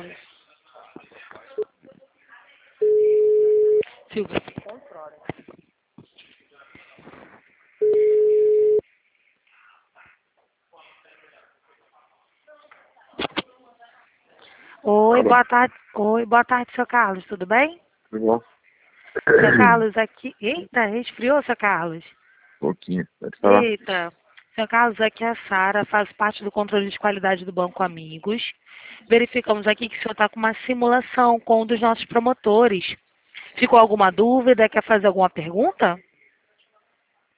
Carlos. Silvia, controla. Oi, Alô? boa tarde. Oi, boa tarde, seu Carlos, tudo bem? Tudo bom? Seu Carlos, aqui. Eita, resfriou, seu Carlos? Pouquinho, pode falar. Eita. Seu Carlos, aqui é a Sara, faz parte do controle de qualidade do Banco Amigos. Verificamos aqui que o senhor está com uma simulação com um dos nossos promotores. Ficou alguma dúvida? Quer fazer alguma pergunta?